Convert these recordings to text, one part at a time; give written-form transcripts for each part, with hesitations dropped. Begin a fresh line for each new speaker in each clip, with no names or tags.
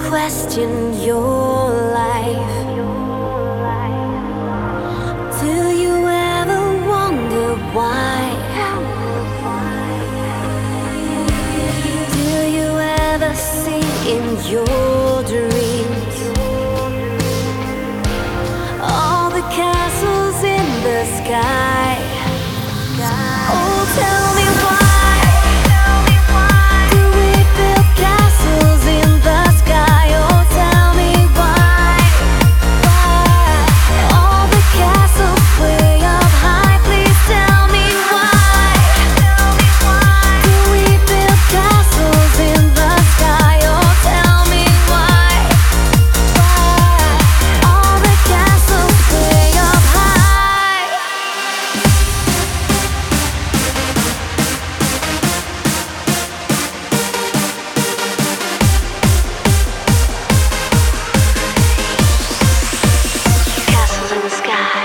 question your life? Do you ever wonder why? Do you ever see in your dreams all the castles in the sky? Oh, tell me why do we build castles in the sky? Oh, tell me why all the castles way up high? Please tell me why do we build castles in the sky? Oh, tell me why all the castles way up high? Castles in the sky.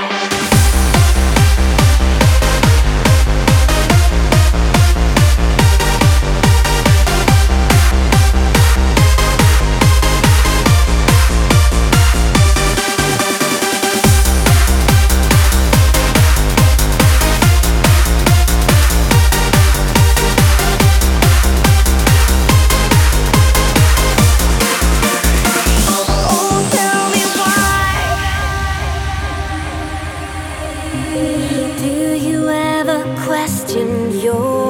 Oh, tell me why do you ever question your